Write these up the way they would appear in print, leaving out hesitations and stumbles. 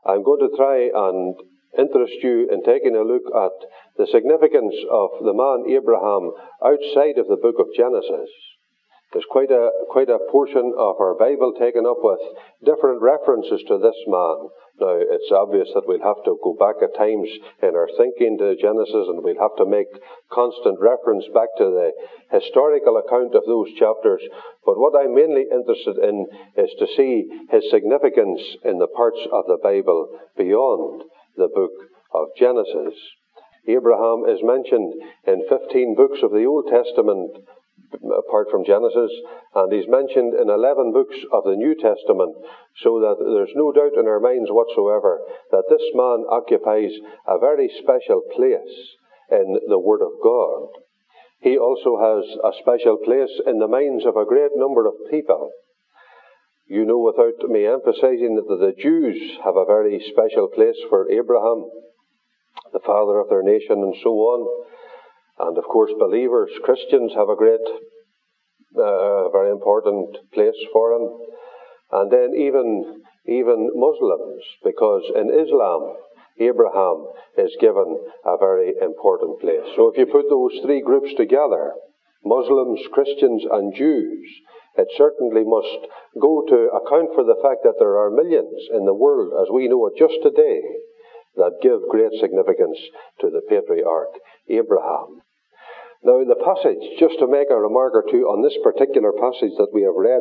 I'm going to try and interest you in taking a look at the significance of the man Abraham outside of the book of Genesis. There's quite a portion of our Bible taken up with different references to this man. Now, it's obvious that we'll have to go back at times in our thinking to Genesis, and we'll have to make constant reference back to the historical account of those chapters. But what I'm mainly interested in is to see his significance in the parts of the Bible beyond the book of Genesis. Abraham is mentioned in 15 books of the Old Testament, apart from Genesis, and he's mentioned in 11 books of the New Testament, so that there's no doubt in our minds whatsoever that this man occupies a very special place in the Word of God. He also has a special place in the minds of a great number of people. You know, without me emphasizing that the Jews have a very special place for Abraham, the father of their nation, and so on. And of course, believers, Christians, have a great, very important place for him. And then even Muslims, because in Islam, Abraham is given a very important place. So if you put those three groups together, Muslims, Christians, and Jews, it certainly must go to account for the fact that there are millions in the world, as we know it just today, that give great significance to the patriarch Abraham. Now, the passage, just to make a remark or two on this particular passage that we have read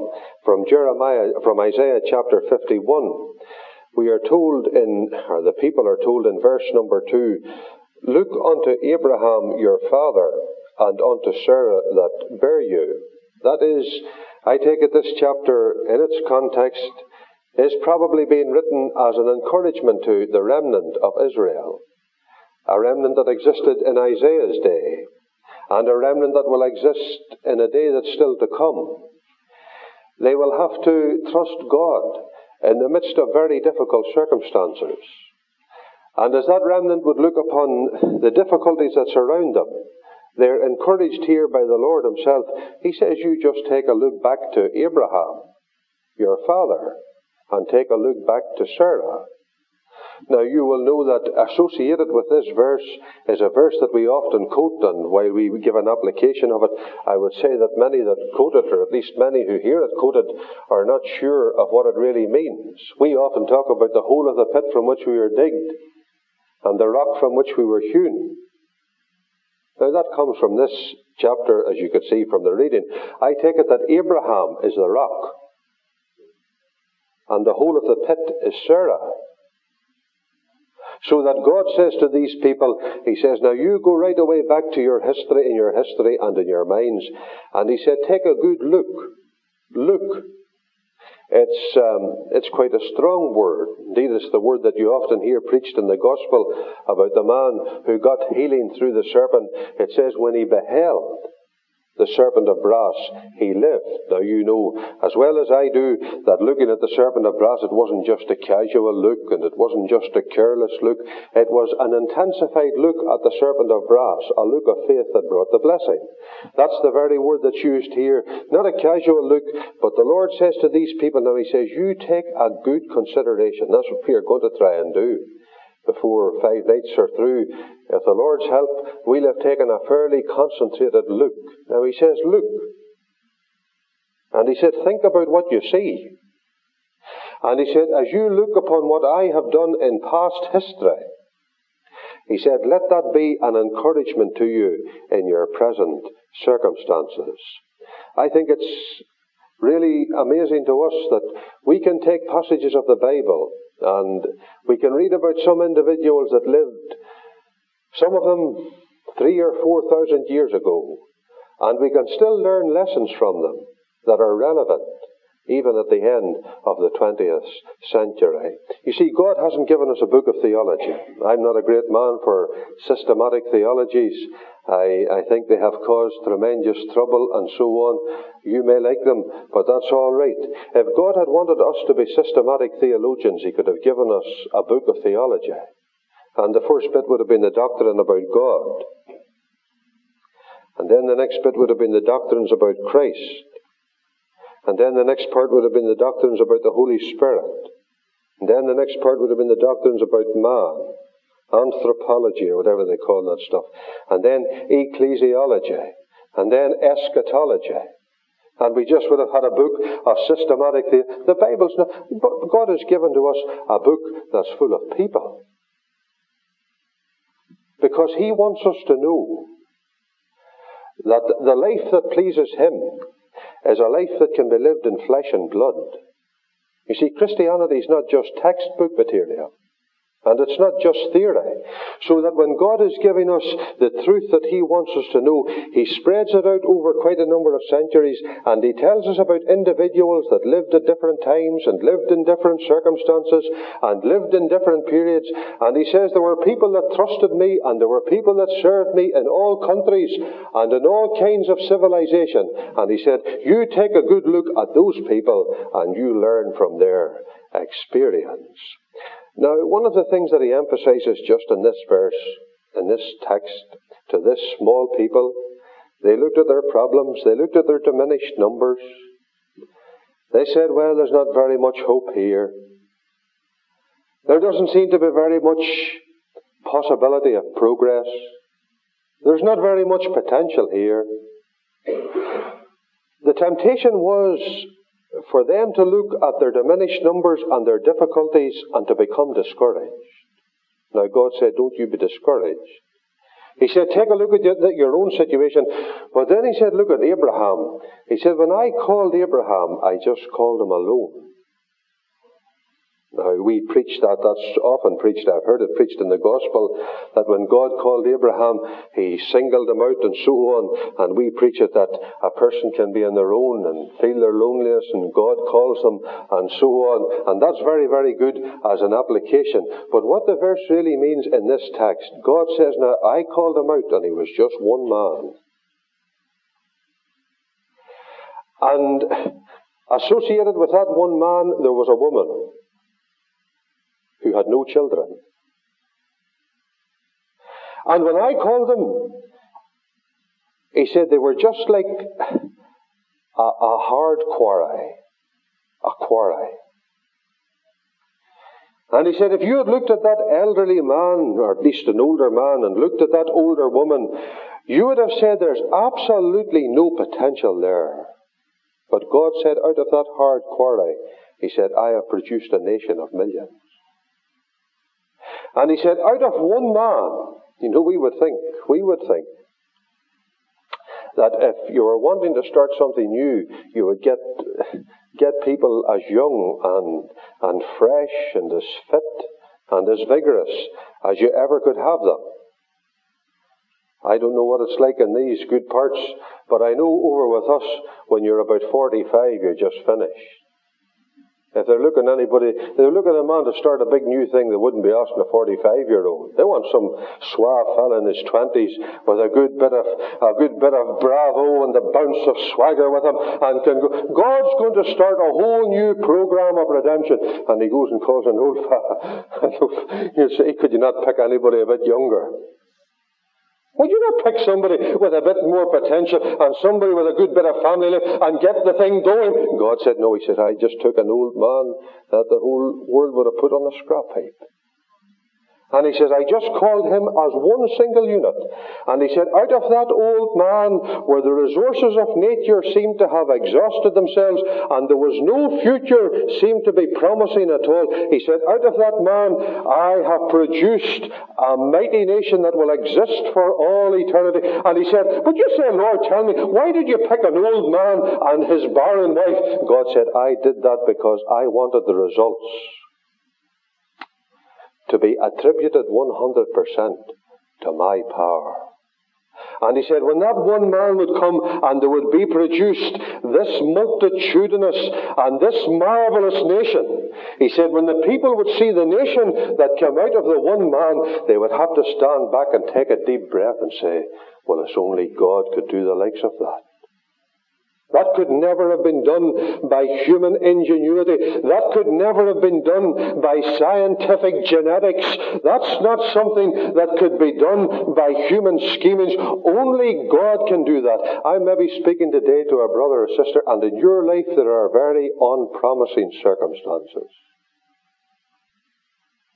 from Isaiah chapter 51, we are told the people are told in verse number 2, "Look unto Abraham your father, and unto Sarah that bare you." That is, I take it this chapter in its context is probably being written as an encouragement to the remnant of Israel, a remnant that existed in Isaiah's day, and a remnant that will exist in a day that's still to come. They will have to trust God in the midst of very difficult circumstances. And as that remnant would look upon the difficulties that surround them, they're encouraged here by the Lord himself. He says, you just take a look back to Abraham, your father, and take a look back to Sarah. Now, you will know that associated with this verse is a verse that we often quote, and while we give an application of it, I would say that many that quote it, or at least many who hear it quoted, are not sure of what it really means. We often talk about the hole of the pit from which we were digged, and the rock from which we were hewn. Now, that comes from this chapter, as you could see from the reading. I take it that Abraham is the rock, and the hole of the pit is Sarah. So that God says to these people, he says, now you go right away back to your history, in your history and in your minds. And he said, take a good look. Look. It's quite a strong word. Indeed, it's the word that you often hear preached in the gospel about the man who got healing through the serpent. It says, when he beheld the serpent of brass, he lived. Now, you know as well as I do that looking at the serpent of brass, it wasn't just a casual look, and it wasn't just a careless look. It was an intensified look at the serpent of brass, a look of faith that brought the blessing. That's the very word that's used here. Not a casual look, but the Lord says to these people, now he says, you take a good consideration. That's what we are going to try and do before 5 nights are through. If the Lord's help, we'll have taken a fairly concentrated look. Now he says, look. And he said, think about what you see. And he said, as you look upon what I have done in past history, he said, let that be an encouragement to you in your present circumstances. I think it's really amazing to us that we can take passages of the Bible and we can read about some individuals that lived, some of them 3,000 or 4,000 years ago, and we can still learn lessons from them that are relevant even at the end of the 20th century. You see, God hasn't given us a book of theology. I'm not a great man for systematic theologies. I think they have caused tremendous trouble and so on. You may like them, but that's all right. If God had wanted us to be systematic theologians, he could have given us a book of theology. And the first bit would have been the doctrine about God. And then the next bit would have been the doctrines about Christ. And then the next part would have been the doctrines about the Holy Spirit. And then the next part would have been the doctrines about man, anthropology or whatever they call that stuff. And then ecclesiology. And then eschatology. And we just would have had a book of systematic... The Bible's not... But God has given to us a book that's full of people. Because He wants us to know that the life that pleases Him is a life that can be lived in flesh and blood. You see, Christianity is not just textbook material. And it's not just theory. So that when God is giving us the truth that He wants us to know, He spreads it out over quite a number of centuries, and He tells us about individuals that lived at different times and lived in different circumstances and lived in different periods. And He says there were people that trusted Me, and there were people that served Me in all countries and in all kinds of civilization. And He said, you take a good look at those people and you learn from their experience. Now, one of the things that He emphasizes just in this verse, in this text, to this small people, they looked at their problems, they looked at their diminished numbers. They said, well, there's not very much hope here. There doesn't seem to be very much possibility of progress. There's not very much potential here. The temptation was for them to look at their diminished numbers and their difficulties and to become discouraged. Now God said, don't you be discouraged. He said, take a look at your own situation. But then He said, look at Abraham. He said, when I called Abraham, I just called him alone. Now, we preach that. That's often preached. I've heard it preached in the gospel that when God called Abraham, He singled him out and so on. And we preach it that a person can be on their own and feel their loneliness and God calls them and so on. And that's very, very good as an application. But what the verse really means in this text, God says, now, I called him out and he was just one man. And associated with that one man, there was a woman who had no children. And when I called them, He said they were just like a hard quarry. A quarry. And He said, if you had looked at that elderly man, or at least an older man, and looked at that older woman, you would have said there's absolutely no potential there. But God said, out of that hard quarry, He said, I have produced a nation of millions. And He said, out of one man, we would think that if you were wanting to start something new, you would get people as young and fresh and as fit and as vigorous as you ever could have them. I don't know what it's like in these good parts, but I know over with us, when you're about 45, you're just finished. If they're looking at a man to start a big new thing, they wouldn't be asking a 45-year-old. They want some suave fella in his 20s with a good bit of bravo and the bounce of swagger with him, and can go. God's going to start a whole new program of redemption, and He goes and calls an old fella. You say, could you not pick anybody a bit younger? Would you not pick somebody with a bit more potential and somebody with a good bit of family life and get the thing going? God said, no. He said, I just took an old man that the whole world would have put on the scrap heap. And He says, I just called him as one single unit. And He said, out of that old man, where the resources of nature seemed to have exhausted themselves and there was no future seemed to be promising at all, He said, out of that man, I have produced a mighty nation that will exist for all eternity. And He said, but you say, Lord, tell me, why did you pick an old man and his barren wife? God said, I did that because I wanted the results to be attributed 100% to my power. And He said, when that one man would come and there would be produced this multitudinous and this marvelous nation, He said, when the people would see the nation that came out of the one man, they would have to stand back and take a deep breath and say, well, it's only God could do the likes of that. That could never have been done by human ingenuity. That could never have been done by scientific genetics. That's not something that could be done by human schemings. Only God can do that. I may be speaking today to a brother or sister, and in your life there are very unpromising circumstances.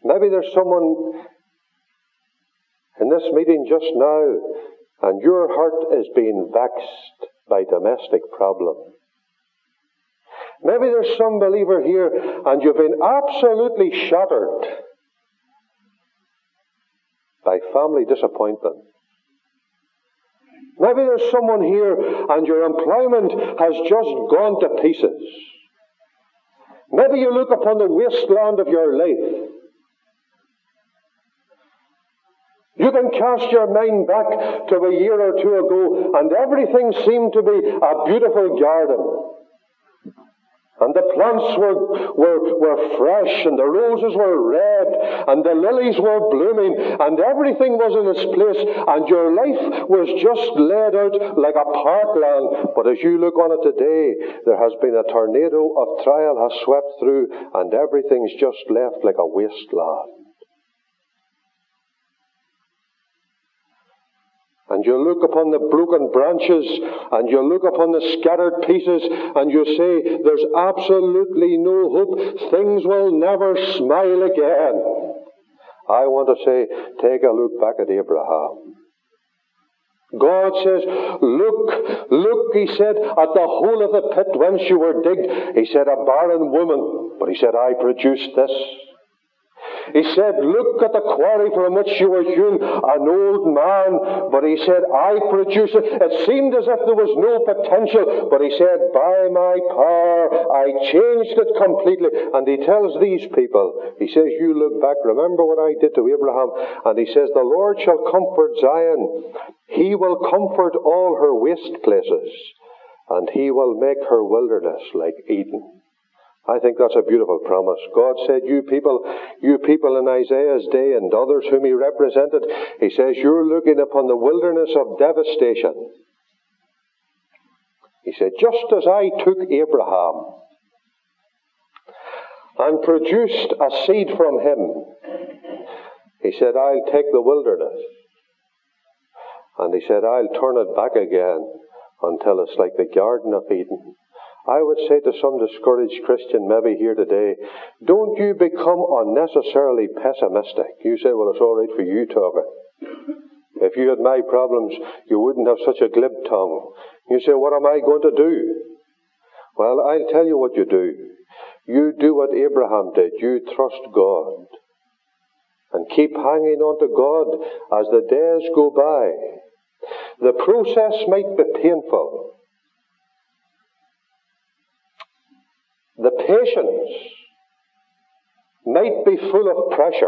Maybe there's someone in this meeting just now, and your heart is being vexed by domestic problems. Maybe there's some believer here, and you've been absolutely shattered by family disappointment. Maybe there's someone here, and your employment has just gone to pieces. Maybe you look upon the wasteland of your life. You can cast your mind back to a year or two ago, and everything seemed to be a beautiful garden. And the plants were fresh, and the roses were red, and the lilies were blooming, and everything was in its place, and your life was just laid out like a parkland. But as you look on it today, there has been a tornado of trial has swept through, and everything's just left like a wasteland. And you look upon the broken branches, and you look upon the scattered pieces, and you say, there's absolutely no hope. Things will never smile again. I want to say, take a look back at Abraham. God says, look, he said, at the hole of the pit whence you were digged. He said, a barren woman. But he said, I produced this. He said, look at the quarry from which you were hewn, an old man. But he said, I produced it. It seemed as if there was no potential. But he said, by my power, I changed it completely. And he tells these people, he says, you look back, remember what I did to Abraham. And he says, the Lord shall comfort Zion. He will comfort all her waste places. And he will make her wilderness like Eden. I think that's a beautiful promise. God said, you people in Isaiah's day and others whom he represented, he says, you're looking upon the wilderness of devastation. He said, just as I took Abraham and produced a seed from him, he said, I'll take the wilderness. And he said, I'll turn it back again until it's like the Garden of Eden. I would say to some discouraged Christian maybe here today, don't you become unnecessarily pessimistic. You say, well, it's all right for you talking. If you had my problems, you wouldn't have such a glib tongue. You say, what am I going to do? Well, I'll tell you what you do. You do what Abraham did. You trust God. And keep hanging on to God as the days go by. The process might be painful. The patience might be full of pressure,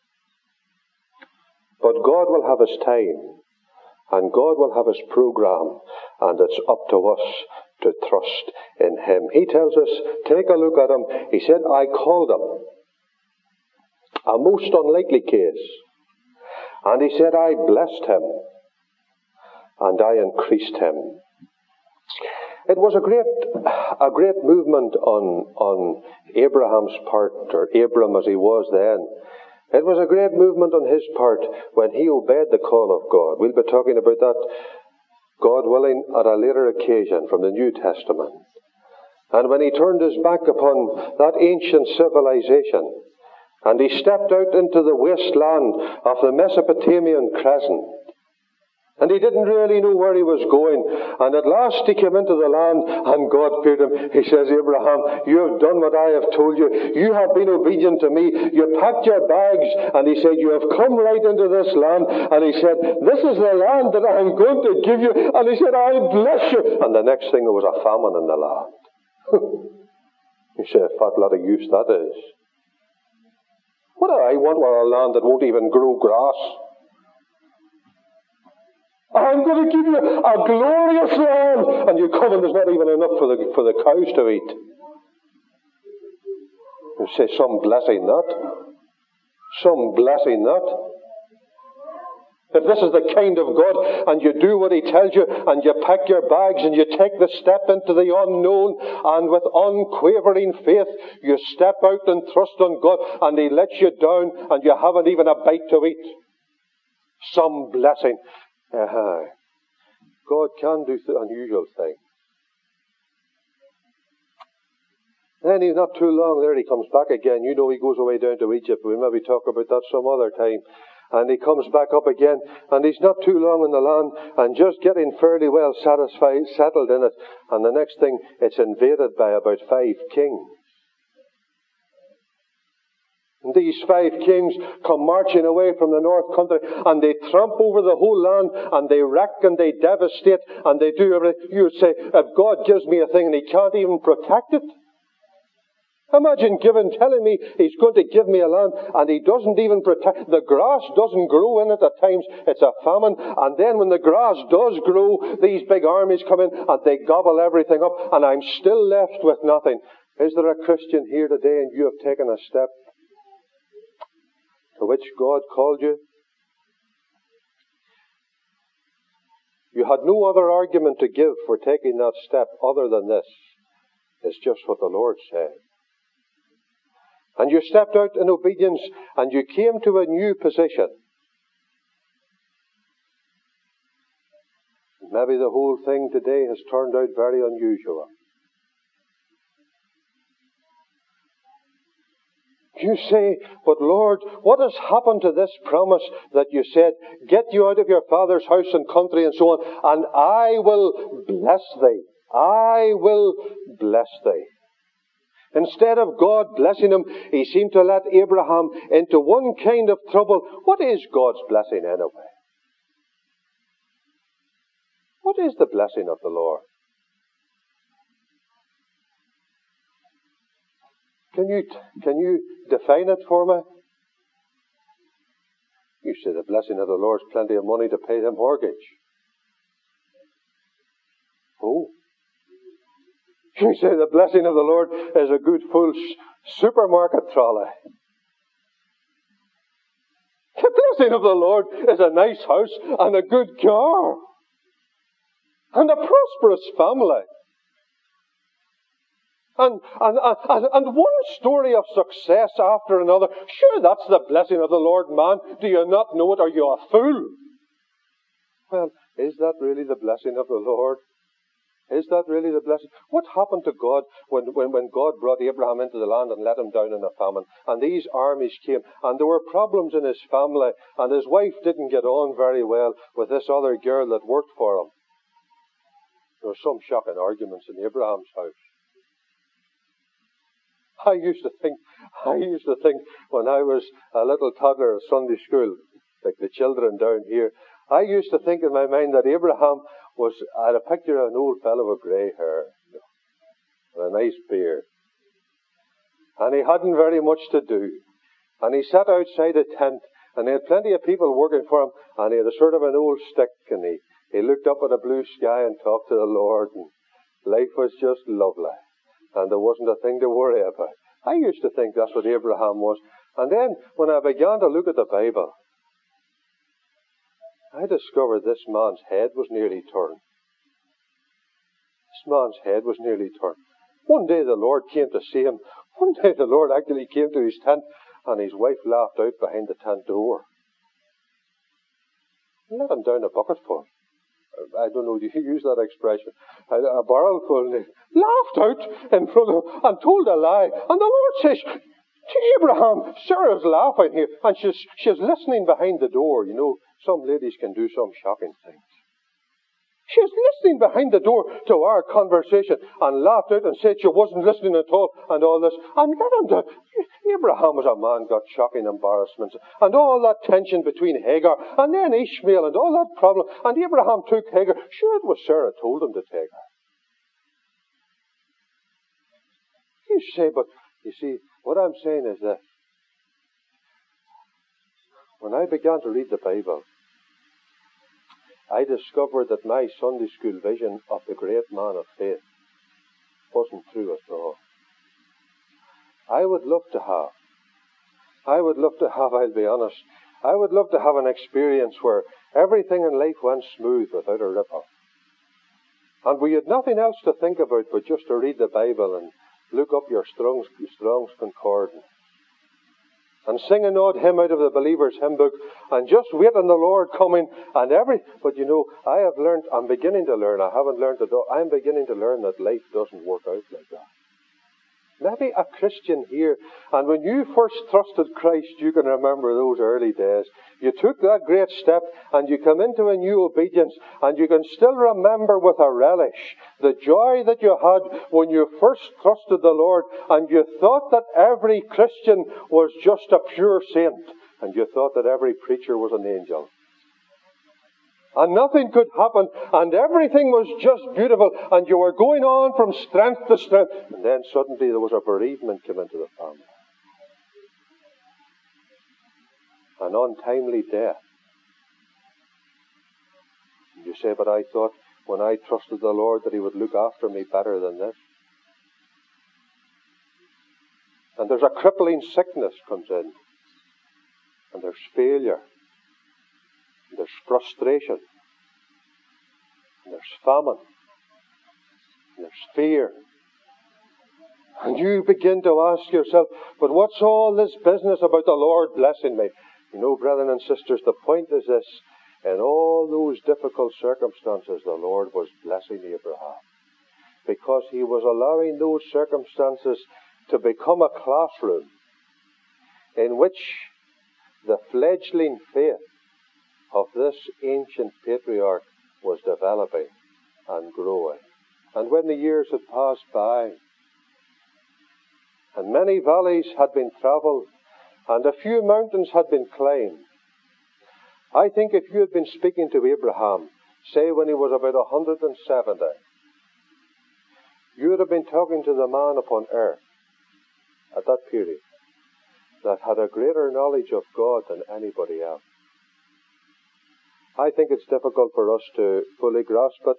but God will have his time, and God will have his program, and it's up to us to trust in him. He tells us, take a look at him. He said, I called him. A most unlikely case. And he said, I blessed him, and I increased him. It was a great movement on Abraham's part, or Abram as he was then. It was a great movement on his part when he obeyed the call of God. We'll be talking about that, God willing, at a later occasion from the New Testament. And when he turned his back upon that ancient civilization, and he stepped out into the wasteland of the Mesopotamian crescent, and he didn't really know where he was going. And at last he came into the land, and God appeared to him. He says, Abraham, you have done what I have told you. You have been obedient to me. You packed your bags, and he said, you have come right into this land. And he said, this is the land that I am going to give you. And he said, I bless you. And the next thing, there was a famine in the land. You say, a fat lot of use that is. What do I want with a land that won't even grow grass? I'm going to give you a glorious land. And you come and there's not even enough for the cows to eat. You say, some blessing that. Some blessing that. If this is the kind of God, and you do what he tells you, and you pack your bags, and you take the step into the unknown, and with unquavering faith, you step out and trust on God, and he lets you down, and you haven't even a bite to eat. Some blessing. God can do unusual things. Then he's not too long there, he comes back again. You know, he goes away down to Egypt. We'll maybe talk about that some other time. And he comes back up again, and he's not too long in the land, and just getting fairly well settled in it. And the next thing, it's invaded by about 5 kings. And these 5 kings come marching away from the north country, and they tramp over the whole land, and they wreck and they devastate, and they do everything. You would say, if God gives me a thing and he can't even protect it. Imagine telling me he's going to give me a land and he doesn't even protect. The grass doesn't grow in it at times. It's a famine. And then when the grass does grow, these big armies come in and they gobble everything up, and I'm still left with nothing. Is there a Christian here today and you have taken a step to which God called you? You had no other argument to give for taking that step other than this. It's just what the Lord said. And you stepped out in obedience and you came to a new position. Maybe the whole thing today has turned out very unusual. You say, but Lord, what has happened to this promise that you said, get you out of your father's house and country and so on, and I will bless thee. I will bless thee. Instead of God blessing him, he seemed to let Abraham into one kind of trouble. What is God's blessing anyway? What is the blessing of the Lord? Can you define it for me? You say the blessing of the Lord is plenty of money to pay the mortgage. Oh. You say the blessing of the Lord is a good full supermarket trolley. The blessing of the Lord is a nice house and a good car. And a prosperous family. And one story of success after another. Sure, that's the blessing of the Lord, man. Do you not know it? Are you a fool? Well, is that really the blessing of the Lord? Is that really the blessing? What happened to God when God brought Abraham into the land and let him down in a famine? And these armies came, and there were problems in his family, and his wife didn't get on very well with this other girl that worked for him. There were some shocking arguments in Abraham's house. I used to think when I was a little toddler at Sunday school, like the children down here, I used to think in my mind that Abraham I had a picture of an old fellow with grey hair and a nice beard. And he hadn't very much to do. And he sat outside a tent, and he had plenty of people working for him, and he had a sort of an old stick, and he looked up at a blue sky and talked to the Lord, and life was just lovely. And there wasn't a thing to worry about. I used to think that's what Abraham was. And then, when I began to look at the Bible, I discovered this man's head was nearly turned. This man's head was nearly turned. One day the Lord came to see him. One day the Lord actually came to his tent, and his wife laughed out behind the tent door. He let him down a bucketful. I don't know, do you use that expression? A barrelful. Laughed out in front of him and told a lie. And the Lord says to Abraham, Sarah's laughing here, and she's listening behind the door. You know, some ladies can do some shocking things. She's listening behind the door to our conversation and laughed out and said she wasn't listening at all and all this. And let him down. Abraham as a man got shocking embarrassments and all that tension between Hagar and then Ishmael and all that problem. And Abraham took Hagar. Sure, it was Sarah told him to take her. You say, but you see, what I'm saying is this. When I began to read the Bible, I discovered that my Sunday school vision of the great man of faith wasn't true at all. I would love to have, I'll be honest, I would love to have an experience where everything in life went smooth without a ripple. And we had nothing else to think about but just to read the Bible and look up your Strong's Concordance and sing an odd hymn out of the Believer's Hymn Book and just wait on the Lord coming and but you know, I'm beginning to learn that life doesn't work out like that. Maybe a Christian here, and when you first trusted Christ, you can remember those early days. You took that great step, and you come into a new obedience, and you can still remember with a relish the joy that you had when you first trusted the Lord, and you thought that every Christian was just a pure saint, and you thought that every preacher was an angel. And nothing could happen, and everything was just beautiful, and you were going on from strength to strength. And then suddenly there was a bereavement came into the family. An untimely death. And you say, but I thought when I trusted the Lord that He would look after me better than this. And there's a crippling sickness comes in. And there's failure. There's frustration. There's famine. There's fear. And you begin to ask yourself, but what's all this business about the Lord blessing me? You know, brethren and sisters, the point is this. In all those difficult circumstances, the Lord was blessing Abraham. Because He was allowing those circumstances to become a classroom in which the fledgling faith of this ancient patriarch was developing and growing. And when the years had passed by, and many valleys had been travelled, and a few mountains had been climbed, I think if you had been speaking to Abraham, say when he was about 170, you would have been talking to the man upon earth at that period that had a greater knowledge of God than anybody else. I think it's difficult for us to fully grasp it.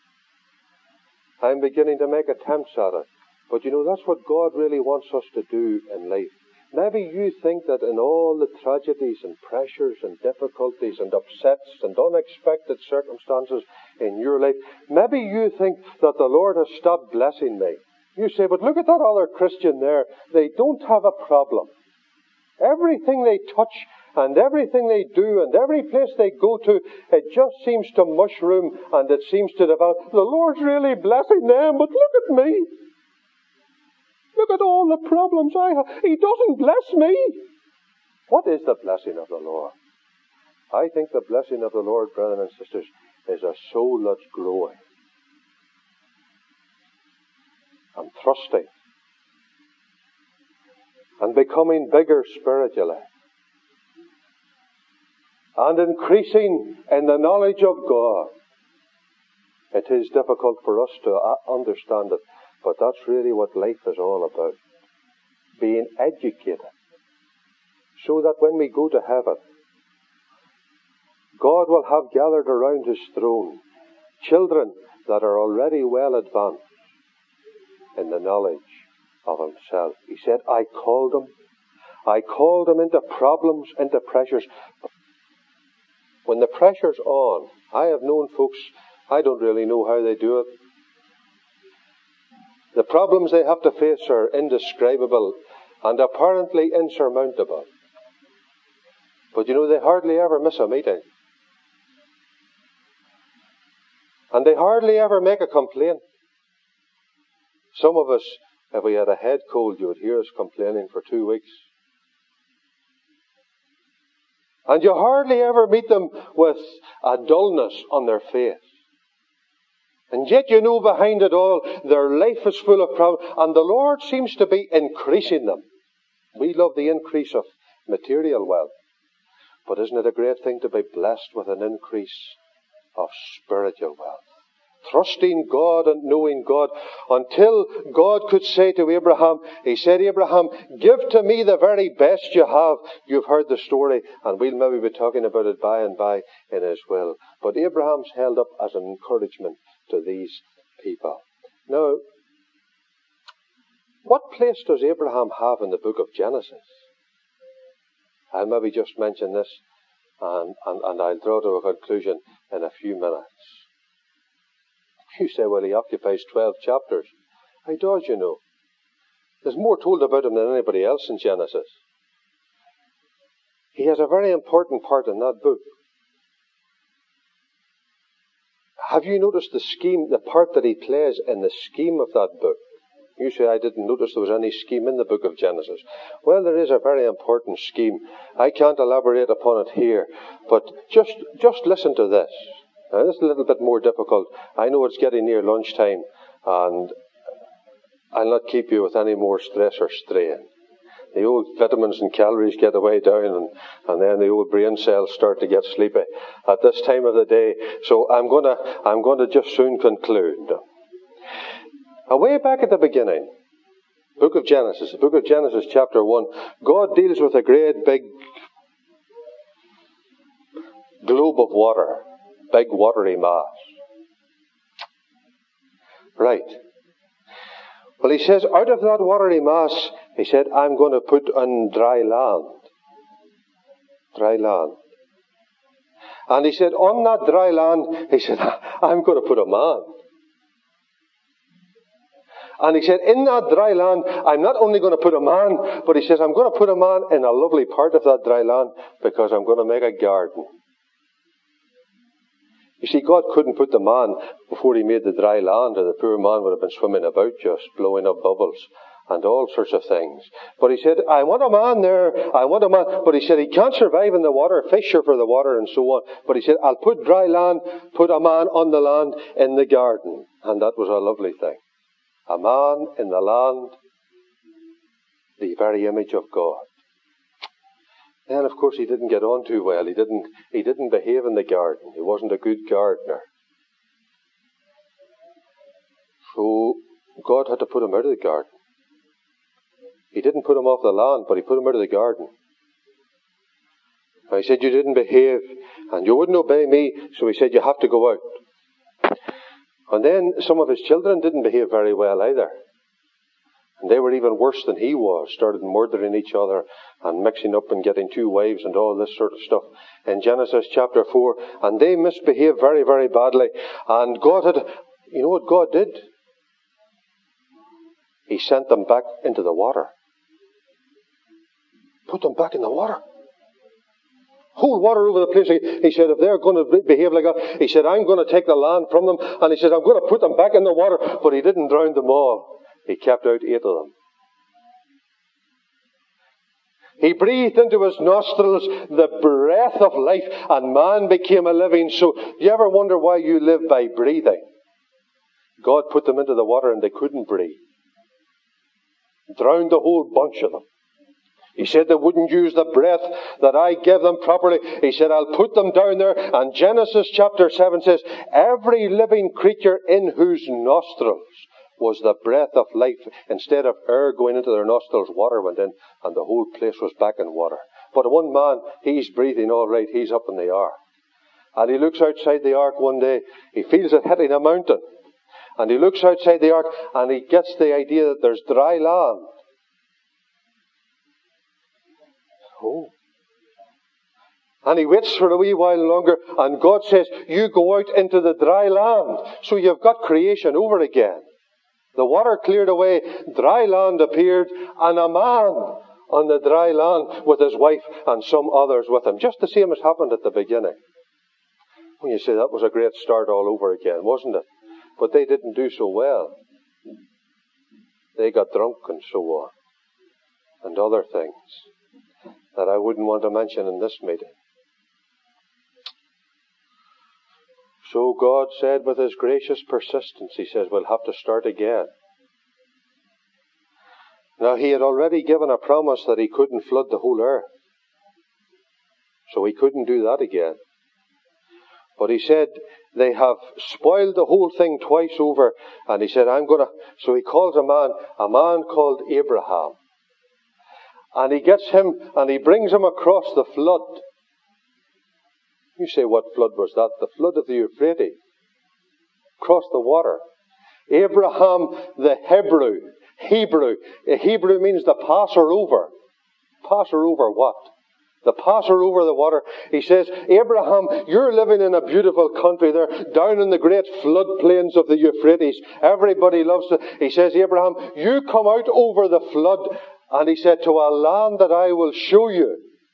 I'm beginning to make attempts at it. But you know, that's what God really wants us to do in life. Maybe you think that in all the tragedies and pressures and difficulties and upsets and unexpected circumstances in your life, maybe you think that the Lord has stopped blessing me. You say, but look at that other Christian there. They don't have a problem. Everything they touch and everything they do and every place they go to, it just seems to mushroom and it seems to develop. The Lord's really blessing them, but look at me. Look at all the problems I have. He doesn't bless me. What is the blessing of the Lord? I think the blessing of the Lord, brethren and sisters, is a soul that's growing and trusting and becoming bigger spiritually and increasing in the knowledge of God. It is difficult for us to understand it, but that's really what life is all about. Being educated so that when we go to heaven, God will have gathered around His throne children that are already well advanced in the knowledge of Himself. He said, I called them into problems, into pressures. When the pressure's on, I have known folks, I don't really know how they do it. The problems they have to face are indescribable and apparently insurmountable. But you know, they hardly ever miss a meeting. And they hardly ever make a complaint. Some of us, if we had a head cold, you would hear us complaining for 2 weeks. And you hardly ever meet them with a dullness on their face. And yet you know behind it all, their life is full of problems. And the Lord seems to be increasing them. We love the increase of material wealth. But isn't it a great thing to be blessed with an increase of spiritual wealth? Trusting God and knowing God until God could say to Abraham, He said, Abraham, give to me the very best you have. You've heard the story, and we'll maybe be talking about it by and by in His will. But Abraham's held up as an encouragement to these people. Now, what place does Abraham have in the book of Genesis? I'll maybe just mention this, and I'll draw to a conclusion in a few minutes. You say, well, he occupies 12 chapters. He does, you know. There's more told about him than anybody else in Genesis. He has a very important part in that book. Have you noticed the scheme, the part that he plays in the scheme of that book? You say, I didn't notice there was any scheme in the book of Genesis. Well, there is a very important scheme. I can't elaborate upon it here, but just listen to this. Now, this is a little bit more difficult. I know it's getting near lunchtime, and I'll not keep you with any more stress or strain. The old vitamins and calories get away down, and then the old brain cells start to get sleepy at this time of the day. So I'm going to just soon conclude. Way back at the beginning, book of Genesis chapter 1, God deals with a great big globe of water, big watery mass. Right. Well, he says, out of that watery mass, he said, I'm going to put on dry land. Dry land. And he said, on that dry land, he said, I'm going to put a man. And he said, in that dry land, I'm not only going to put a man, but he says, I'm going to put a man in a lovely part of that dry land because I'm going to make a garden. You see, God couldn't put the man before he made the dry land, or the poor man would have been swimming about just blowing up bubbles and all sorts of things. But he said, I want a man there, I want a man. But he said, he can't survive in the water, fish are for the water and so on. But he said, I'll put dry land, put a man on the land in the garden. And that was a lovely thing. A man in the land, the very image of God. Then, of course, he didn't get on too well. He didn't behave in the garden. He wasn't a good gardener. So God had to put him out of the garden. He didn't put him off the land, but he put him out of the garden. And he said, you didn't behave, and you wouldn't obey me, so he said, you have to go out. And then some of his children didn't behave very well either. And they were even worse than he was, started murdering each other and mixing up and getting two wives and all this sort of stuff in Genesis chapter 4. And they misbehaved very, very badly. And God had, you know what God did? He sent them back into the water. Put them back in the water. Whole water over the place. He said, if they're going to behave like that, he said, I'm going to take the land from them. And he said, I'm going to put them back in the water. But he didn't drown them all. He kept out 8 of them. He breathed into his nostrils the breath of life, and man became a living soul. Do you ever wonder why you live by breathing? God put them into the water and they couldn't breathe. Drowned the whole bunch of them. He said they wouldn't use the breath that I gave them properly. He said, I'll put them down there. And Genesis chapter 7 says, every living creature in whose nostrils was the breath of life. Instead of air going into their nostrils, water went in, and the whole place was back in water. But one man, he's breathing all right. He's up in the ark. And he looks outside the ark one day. He feels it hitting a mountain. And he looks outside the ark, and he gets the idea that there's dry land. Oh. And he waits for a wee while longer, and God says, you go out into the dry land. So you've got creation over again. The water cleared away, dry land appeared, and a man on the dry land with his wife and some others with him. Just the same as happened at the beginning. When you say that was a great start all over again, wasn't it? But they didn't do so well. They got drunk and so on. And other things that I wouldn't want to mention in this meeting. So God said with his gracious persistence, he says, we'll have to start again. Now, he had already given a promise that he couldn't flood the whole earth. So he couldn't do that again. But he said, they have spoiled the whole thing twice over. And he said, so he calls a man called Abraham. And he gets him and he brings him across the flood. You say, what flood was that? The flood of the Euphrates. Across the water. Abraham, the Hebrew means the passer over. Passer over what? The passer over the water. He says, Abraham, you're living in a beautiful country there, down in the great floodplains of the Euphrates. Everybody loves it. He says, Abraham, you come out over the flood. And he said, to a land that I will show you.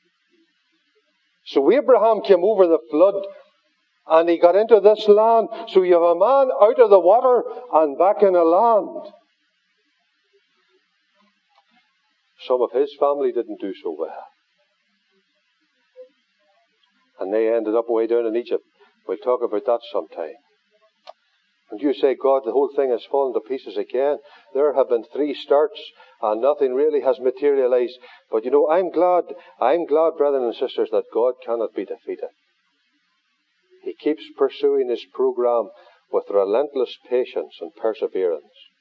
So Abraham came over the flood and he got into this land. So you have a man out of the water and back in a land. some of his family didn't do so well. And they ended up way down in Egypt. We'll talk about that sometime. And you say, God, the whole thing has fallen to pieces again. There have been 3 starts and nothing really has materialized. But you know, I'm glad, brethren and sisters, that God cannot be defeated. He keeps pursuing his program with relentless patience and perseverance.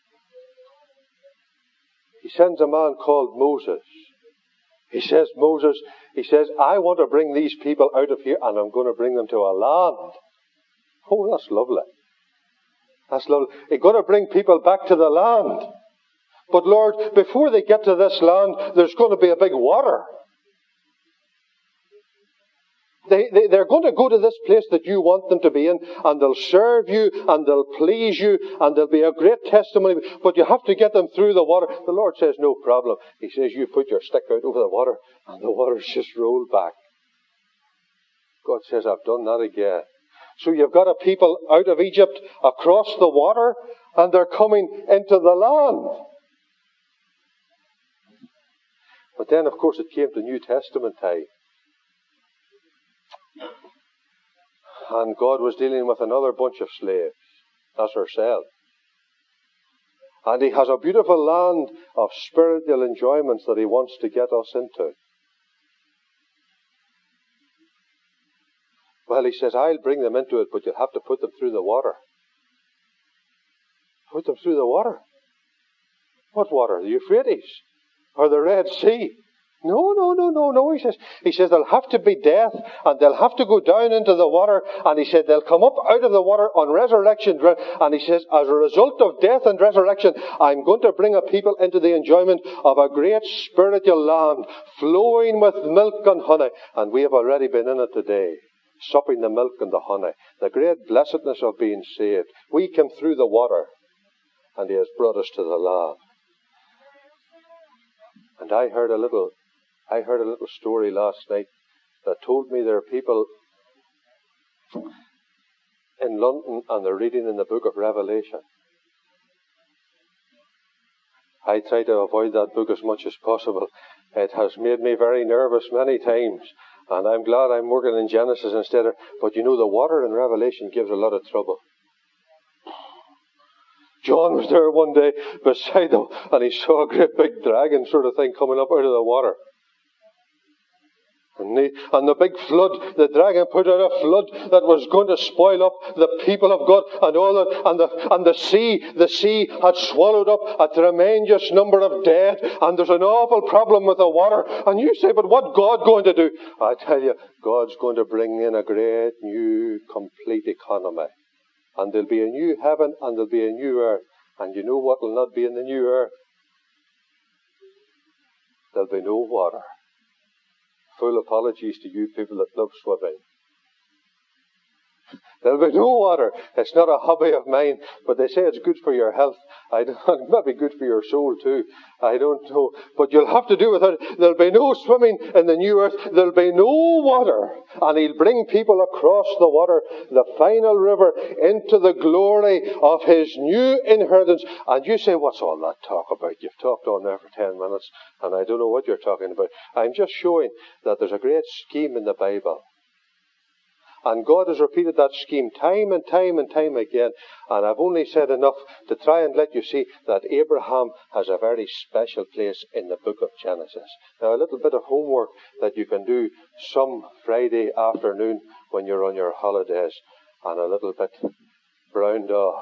He sends a man called Moses. He says, I want to bring these people out of here and I'm going to bring them to a land. Oh, that's lovely. That's lovely. You're going to bring people back to the land. But Lord, before they get to this land, there's going to be a big water. They're going to go to this place that you want them to be in, and they'll serve you, and they'll please you, and there'll be a great testimony, but you have to get them through the water. The Lord says, no problem. He says, you put your stick out over the water, and the waters just roll back. God says, I've done that again. So you've got a people out of Egypt across the water, and they're coming into the land. But then, of course, it came to New Testament time. And God was dealing with another bunch of slaves. That's ourselves. And he has a beautiful land of spiritual enjoyments that he wants to get us into. Well, he says, I'll bring them into it, but you'll have to put them through the water. Put them through the water? What water? The Euphrates? Or the Red Sea? No. He says there'll have to be death, and they'll have to go down into the water, and he said they'll come up out of the water on resurrection. And he says, as a result of death and resurrection, I'm going to bring a people into the enjoyment of a great spiritual land, flowing with milk and honey. And we have already been in it today, supping the milk and the honey. The great blessedness of being saved. We came through the water, and he has brought us to the land. And I heard a little story last night that told me there are people in London and they're reading in the book of Revelation. I try to avoid that book as much as possible. It has made me very nervous many times, and I'm glad I'm working in Genesis instead of... But you know, the water in Revelation gives a lot of trouble. John was there one day beside them, and he saw a great big dragon sort of thing coming up out of the water. And the big flood, the dragon put out a flood that was going to spoil up the people of God and all that. And the sea had swallowed up a tremendous number of dead. And there's an awful problem with the water. And you say, but what's God going to do? I tell you, God's going to bring in a great new complete economy. And there'll be a new heaven and there'll be a new earth. And you know what will not be in the new earth? There'll be no water. Full apologies to you people that love swimming. There'll be no water. It's not a hobby of mine, but they say it's good for your health. It might be good for your soul too. I don't know. But you'll have to do with it. There'll be no swimming in the new earth. There'll be no water. And he'll bring people across the water, the final river, into the glory of his new inheritance. And you say, what's all that talk about? You've talked on there for 10 minutes, and I don't know what you're talking about. I'm just showing that there's a great scheme in the Bible. And God has repeated that scheme time and time and time again. And I've only said enough to try and let you see that Abraham has a very special place in the book of Genesis. Now, a little bit of homework that you can do some Friday afternoon when you're on your holidays, and a little bit browned off.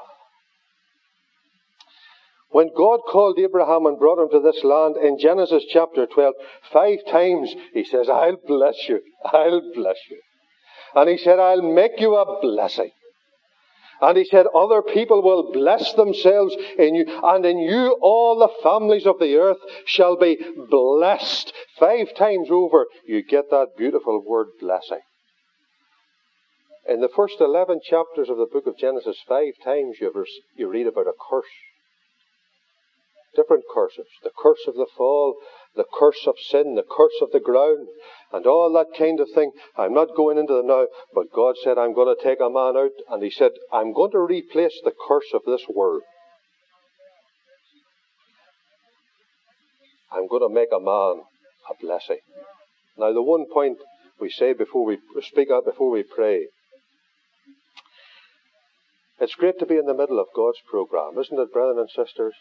When God called Abraham and brought him to this land in Genesis chapter 12, 5 times he says, I'll bless you. I'll bless you. And he said, I'll make you a blessing. And he said, other people will bless themselves in you. And in you all the families of the earth shall be blessed. 5 times over, you get that beautiful word blessing. In the first 11 chapters of the book of Genesis, 5 times you read about a curse. Different curses. The curse of the fall, the curse of sin, the curse of the ground, and all that kind of thing. I'm not going into them now, but God said, I'm going to take a man out, and he said, I'm going to replace the curse of this world. I'm going to make a man a blessing. Now, the one point we say before we speak out, before we pray, it's great to be in the middle of God's program, isn't it, brethren and sisters?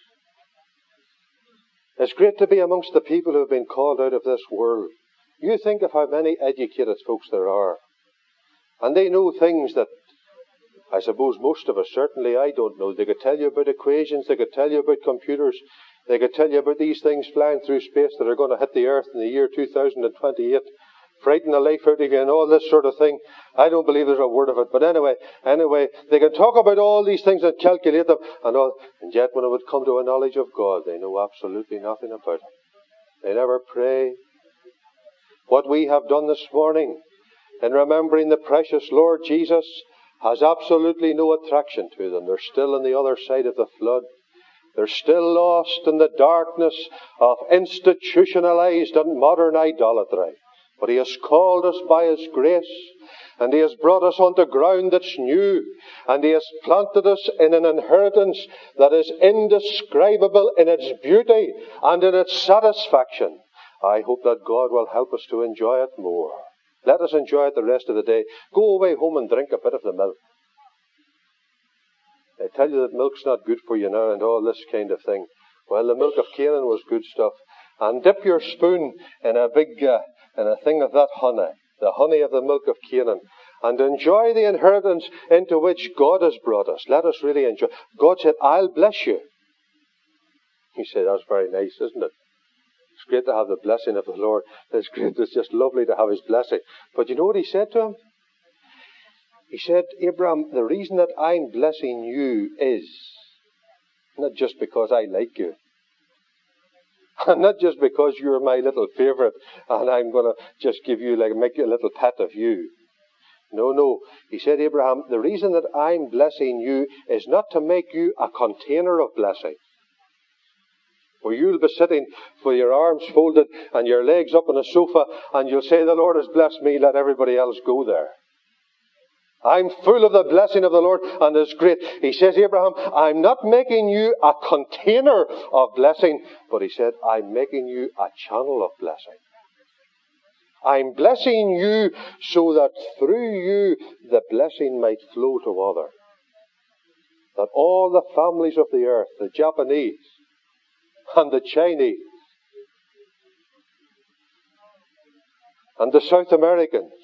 It's great to be amongst the people who have been called out of this world. You think of how many educated folks there are. And they know things that I suppose most of us, certainly I don't know. They could tell you about equations, they could tell you about computers, they could tell you about these things flying through space that are going to hit the earth in the year 2028, frighten the life out of you and all this sort of thing. I don't believe there's a word of it. But anyway, they can talk about all these things and calculate them and all. And yet when it would come to a knowledge of God, they know absolutely nothing about it. They never pray. What we have done this morning in remembering the precious Lord Jesus has absolutely no attraction to them. They're still on the other side of the flood. They're still lost in the darkness of institutionalized and modern idolatry. But He has called us by His grace, and He has brought us onto ground that's new, and He has planted us in an inheritance that is indescribable in its beauty and in its satisfaction. I hope that God will help us to enjoy it more. Let us enjoy it the rest of the day. Go away home and drink a bit of the milk. They tell you that milk's not good for you now and all this kind of thing. Well, the milk of Canaan was good stuff. And dip your spoon in a big, in a thing of that honey, the honey of the milk of Canaan, and enjoy the inheritance into which God has brought us. Let us really enjoy. God said, I'll bless you. You say, that's very nice, isn't it? It's great to have the blessing of the Lord. It's great. It's just lovely to have His blessing. But you know what He said to him? He said, Abraham, the reason that I'm blessing you is not just because I like you. And not just because you're my little favourite and I'm going to just give you, make you a little pet of you. No. He said, Abraham, the reason that I'm blessing you is not to make you a container of blessing, where you'll be sitting with your arms folded and your legs up on a sofa and you'll say, the Lord has blessed me, let everybody else go there. I'm full of the blessing of the Lord and it's great. He says, Abraham, I'm not making you a container of blessing, but he said, I'm making you a channel of blessing. I'm blessing you so that through you the blessing might flow to others. That all the families of the earth, the Japanese and the Chinese and the South Americans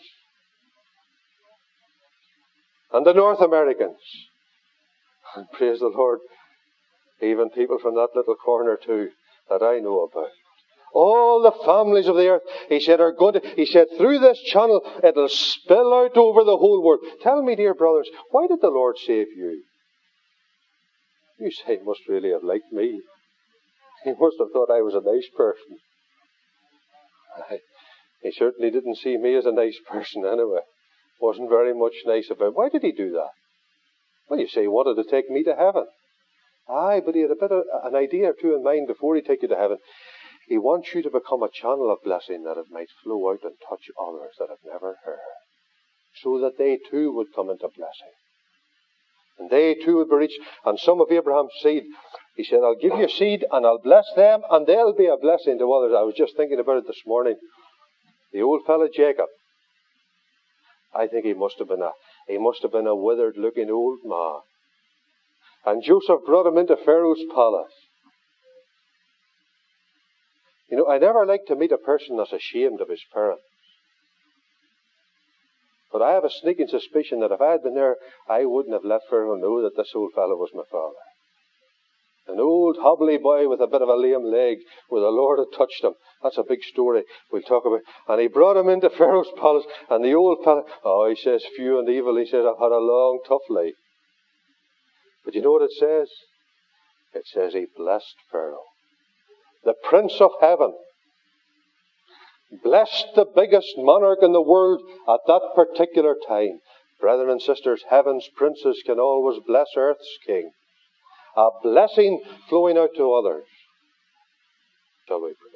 and the North Americans, and praise the Lord, even people from that little corner too that I know about. All the families of the earth, he said, are going to, he said, through this channel, it'll spill out over the whole world. Tell me, dear brothers, why did the Lord save you? You say, he must really have liked me. He must have thought I was a nice person. He certainly didn't see me as a nice person anyway. Wasn't very much nice about him. Why did he do that? Well, you say he wanted to take me to heaven. Aye, but he had a bit of an idea or two in mind before he take you to heaven. He wants you to become a channel of blessing that it might flow out and touch others that have never heard, so that they too would come into blessing. And they too would be reached. And some of Abraham's seed, he said, I'll give you seed and I'll bless them and they'll be a blessing to others. I was just thinking about it this morning. The old fellow Jacob, I think he must have been a withered looking old man. And Joseph brought him into Pharaoh's palace. You know, I never like to meet a person that's ashamed of his parents. But I have a sneaking suspicion that if I had been there, I wouldn't have let Pharaoh know that this old fellow was my father. An old hobbly boy with a bit of a lame leg, where the Lord had touched him. That's a big story we'll talk about. And he brought him into Pharaoh's palace, and the old fellow, he says, few and evil. He says, I've had a long, tough life. But you know what it says? It says he blessed Pharaoh, the Prince of Heaven. Blessed the biggest monarch in the world at that particular time. Brethren and sisters, heaven's princes can always bless earth's king. A blessing flowing out to others. Shall we pray?